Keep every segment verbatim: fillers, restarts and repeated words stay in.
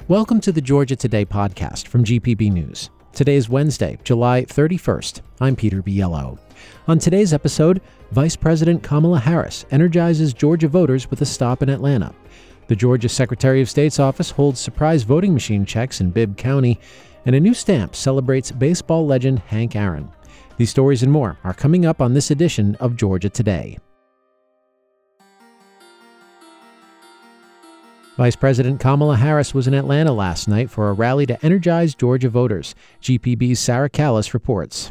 Welcome to the Georgia Today podcast from G P B News. Today is Wednesday, July thirty-first. I'm Peter Biello. On today's episode, Vice President Kamala Harris energizes Georgia voters with a stop in Atlanta. The Georgia Secretary of State's office holds surprise voting machine checks in Bibb County, and a new stamp celebrates baseball legend Hank Aaron. These stories and more are coming up on this edition of Georgia Today. Vice President Kamala Harris was in Atlanta last night for a rally to energize Georgia voters. G P B's Sarah Callis reports.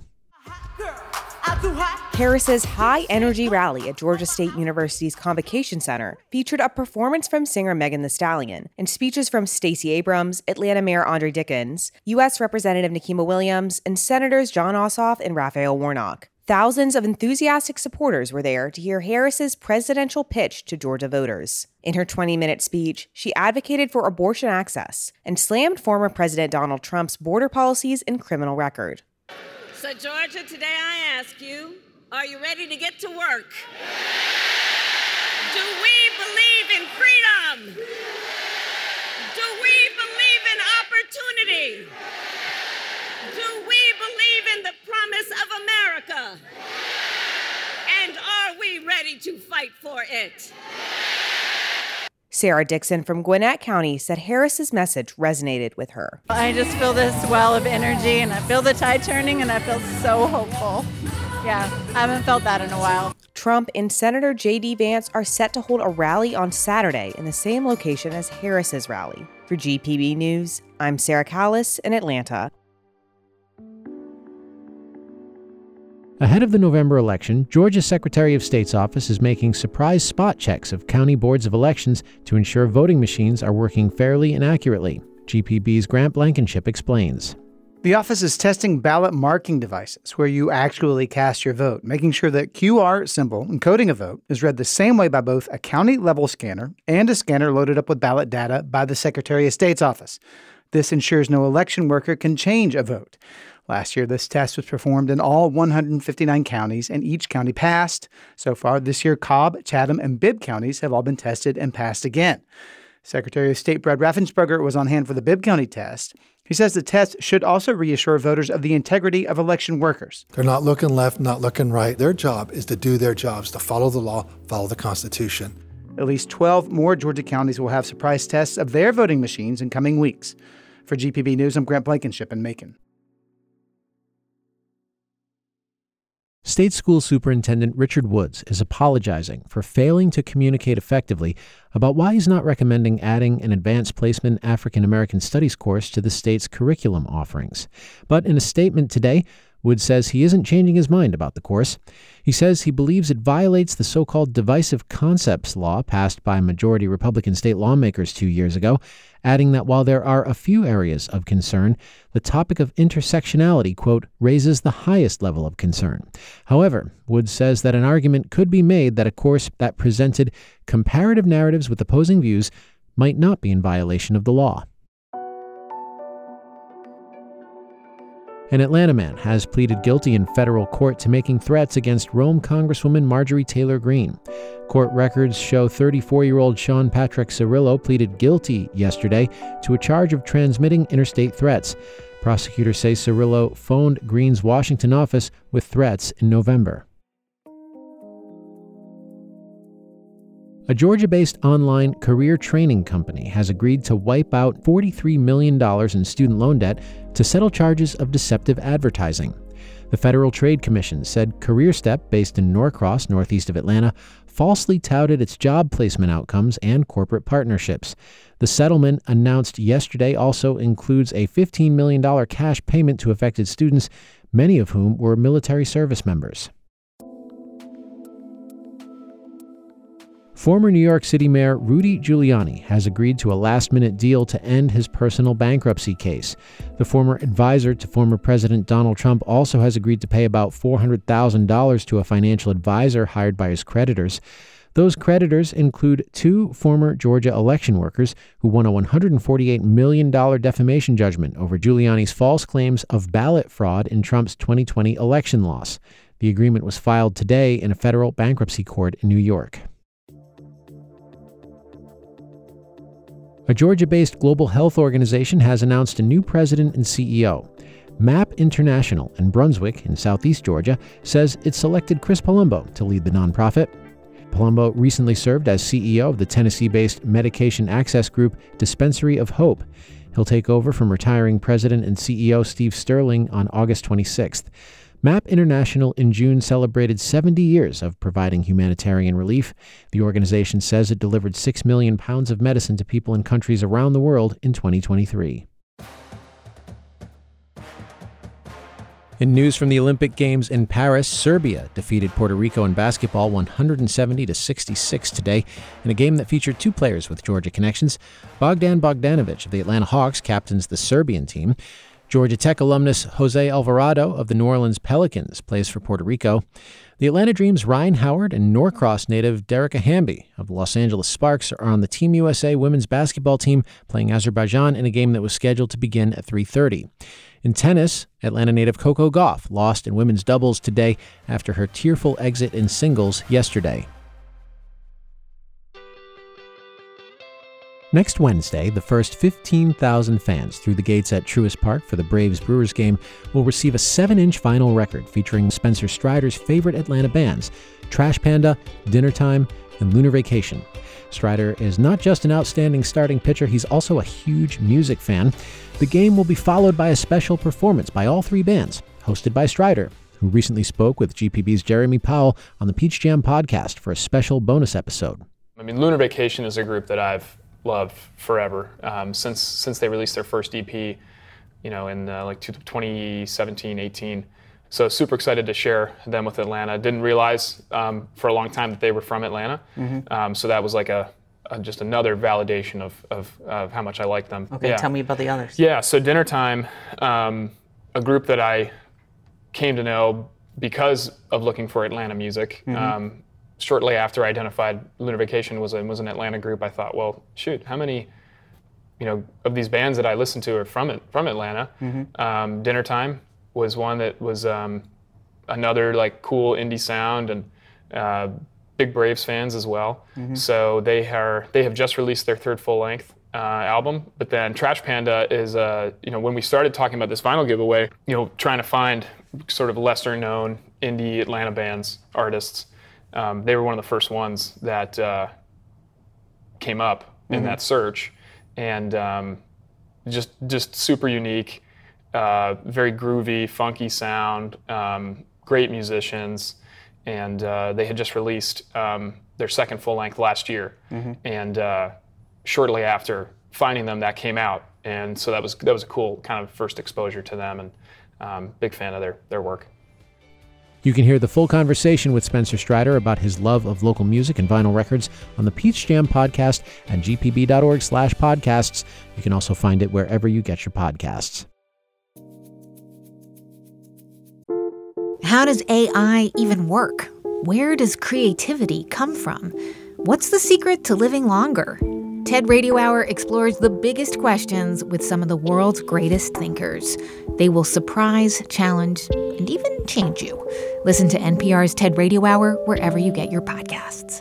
Harris's high-energy rally at Georgia State University's Convocation Center featured a performance from singer Megan Thee Stallion and speeches from Stacey Abrams, Atlanta Mayor Andre Dickens, U S Representative Nikema Williams, and Senators Jon Ossoff and Raphael Warnock. Thousands of enthusiastic supporters were there to hear Harris's presidential pitch to Georgia voters. In her twenty-minute speech, she advocated for abortion access and slammed former President Donald Trump's border policies and criminal record. So, Georgia, today I ask you, are you ready to get to work? Do we believe in freedom? Do we believe in opportunity? Do we believe in the promise of America? And are we ready to fight for it? Sarah Dixon from Gwinnett County said Harris's message resonated with her. I just feel this well of energy, and I feel the tide turning, and I feel so hopeful. Yeah, I haven't felt that in a while. Trump and Senator J D Vance are set to hold a rally on Saturday in the same location as Harris's rally. For G P B News, I'm Sarah Callis in Atlanta. Ahead of the November election, Georgia's Secretary of State's office is making surprise spot checks of county boards of elections to ensure voting machines are working fairly and accurately. G P B's Grant Blankenship explains. The office is testing ballot marking devices where you actually cast your vote, making sure that Q R symbol encoding a vote is read the same way by both a county-level scanner and a scanner loaded up with ballot data by the Secretary of State's office. This ensures no election worker can change a vote. Last year, this test was performed in all one hundred fifty-nine counties, and each county passed. So far this year, Cobb, Chatham, and Bibb counties have all been tested and passed again. Secretary of State Brad Raffensperger was on hand for the Bibb County test. He says the test should also reassure voters of the integrity of election workers. They're not looking left, not looking right. Their job is to do their jobs, to follow the law, follow the Constitution. At least twelve more Georgia counties will have surprise tests of their voting machines in coming weeks. For G P B News, I'm Grant Blankenship in Macon. State School Superintendent Richard Woods is apologizing for failing to communicate effectively about why he's not recommending adding an advanced placement African American Studies course to the state's curriculum offerings. But in a statement today, Woods says he isn't changing his mind about the course. He says he believes it violates the so-called divisive concepts law passed by majority Republican state lawmakers two years ago, adding that while there are a few areas of concern, the topic of intersectionality, quote, raises the highest level of concern. However, Woods says that an argument could be made that a course that presented comparative narratives with opposing views might not be in violation of the law. An Atlanta man has pleaded guilty in federal court to making threats against Rome Congresswoman Marjorie Taylor Greene. Court records show thirty-four-year-old Sean Patrick Cirillo pleaded guilty yesterday to a charge of transmitting interstate threats. Prosecutors say Cirillo phoned Greene's Washington office with threats in November. A Georgia-based online career training company has agreed to wipe out forty-three million dollars in student loan debt to settle charges of deceptive advertising. The Federal Trade Commission said CareerStep, based in Norcross, northeast of Atlanta, falsely touted its job placement outcomes and corporate partnerships. The settlement announced yesterday also includes a fifteen million dollars cash payment to affected students, many of whom were military service members. Former New York City Mayor Rudy Giuliani has agreed to a last-minute deal to end his personal bankruptcy case. The former advisor to former President Donald Trump also has agreed to pay about four hundred thousand dollars to a financial advisor hired by his creditors. Those creditors include two former Georgia election workers who won a one hundred forty-eight million dollars defamation judgment over Giuliani's false claims of ballot fraud in Trump's twenty twenty election loss. The agreement was filed today in a federal bankruptcy court in New York. A Georgia-based global health organization has announced a new president and C E O. MAP International in Brunswick in southeast Georgia says it selected Chris Palumbo to lead the nonprofit. Palumbo recently served as C E O of the Tennessee-based medication access group Dispensary of Hope. He'll take over from retiring president and C E O Steve Sterling on August twenty-sixth. MAP International in June celebrated seventy years of providing humanitarian relief. The organization says it delivered six million pounds of medicine to people in countries around the world in twenty twenty-three. In news from the Olympic Games in Paris, Serbia defeated Puerto Rico in basketball one hundred seventy to sixty-six today in a game that featured two players with Georgia connections. Bogdan Bogdanovic of the Atlanta Hawks captains the Serbian team. Georgia Tech alumnus Jose Alvarado of the New Orleans Pelicans plays for Puerto Rico. The Atlanta Dream's Ryan Howard and Norcross native Derek Hamby of the Los Angeles Sparks are on the Team U S A women's basketball team playing Azerbaijan in a game that was scheduled to begin at three thirty. In tennis, Atlanta native Coco Gauff lost in women's doubles today after her tearful exit in singles yesterday. Next Wednesday, the first fifteen thousand fans through the gates at Truist Park for the Braves-Brewers game will receive a seven-inch vinyl record featuring Spencer Strider's favorite Atlanta bands, Trash Panda, Dinner Time, and Lunar Vacation. Strider is not just an outstanding starting pitcher, he's also a huge music fan. The game will be followed by a special performance by all three bands, hosted by Strider, who recently spoke with G P B's Jeremy Powell on the Peach Jam podcast for a special bonus episode. I mean, Lunar Vacation is a group that I've loved forever um, since since they released their first E P, you know, in uh, like twenty seventeen, eighteen. So super excited to share them with Atlanta. Didn't realize um, for a long time that they were from Atlanta. Mm-hmm. Um, so that was like a, a just another validation of, of of how much I like them. Okay, yeah. Tell me about the others. Yeah, so Dinner Time, um, a group that I came to know because of looking for Atlanta music. Mm-hmm. Um, shortly after I identified Lunar Vacation was a, was an Atlanta group, I thought, well, shoot, how many, you know, of these bands that I listen to are from it from Atlanta? Mm-hmm. Um, Dinner Time was one that was um, another like cool indie sound, and uh, big Braves fans as well. Mm-hmm. So they are they have just released their third full length uh, album. But then Trash Panda is uh, you know, when we started talking about this vinyl giveaway, you know, trying to find sort of lesser known indie Atlanta bands, artists. Um, they were one of the first ones that uh, came up in mm-hmm. that search, and um, just just super unique. Uh, very groovy, funky sound, um, great musicians, and uh, they had just released um, their second full length last year. Mm-hmm. And uh, shortly after finding them, that came out, and so that was that was a cool kind of first exposure to them, and um, big fan of their their work. You can hear the full conversation with Spencer Strider about his love of local music and vinyl records on the Peach Jam podcast at g p b dot org slash podcasts. You can also find it wherever you get your podcasts. How does A I even work? Where does creativity come from? What's the secret to living longer? TED Radio Hour explores the biggest questions with some of the world's greatest thinkers. They will surprise, challenge, and even change you. Listen to N P R's TED Radio Hour wherever you get your podcasts.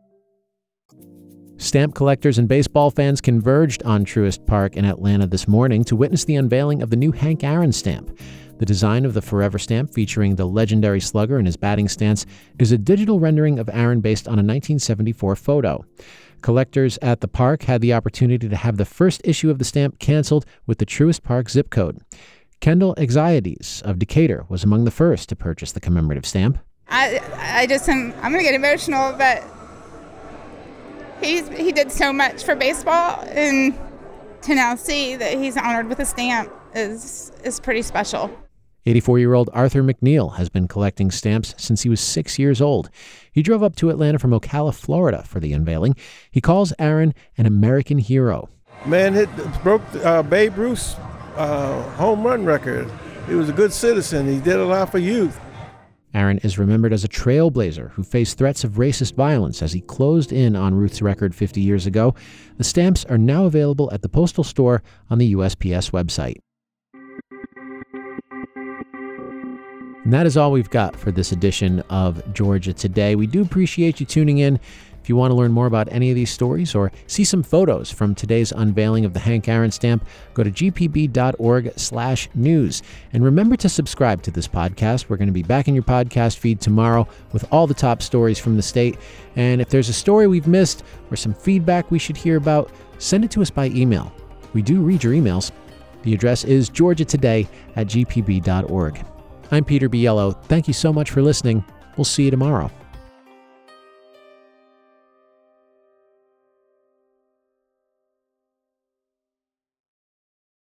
Stamp collectors and baseball fans converged on Truist Park in Atlanta this morning to witness the unveiling of the new Hank Aaron stamp. The design of the Forever stamp, featuring the legendary slugger in his batting stance, is a digital rendering of Aaron based on a nineteen seventy-four photo. Collectors at the park had the opportunity to have the first issue of the stamp canceled with the Truist Park zip code. Kendall Exiades of Decatur was among the first to purchase the commemorative stamp. I I just am, I'm going to get emotional, but he's, he did so much for baseball, and to now see that he's honored with a stamp is is pretty special. eighty-four-year-old Arthur McNeil has been collecting stamps since he was six years old. He drove up to Atlanta from Ocala, Florida for the unveiling. He calls Aaron an American hero. Man, it broke uh, Babe Ruth's uh, home run record. He was a good citizen. He did a lot for youth. Aaron is remembered as a trailblazer who faced threats of racist violence as he closed in on Ruth's record fifty years ago. The stamps are now available at the Postal Store on the U S P S website. And that is all we've got for this edition of Georgia Today. We do appreciate you tuning in. If you want to learn more about any of these stories or see some photos from today's unveiling of the Hank Aaron stamp, go to g p b dot org slash news. And remember to subscribe to this podcast. We're going to be back in your podcast feed tomorrow with all the top stories from the state. And if there's a story we've missed or some feedback we should hear about, send it to us by email. We do read your emails. The address is georgia today at g p b dot org. I'm Peter Biello. Thank you so much for listening. We'll see you tomorrow.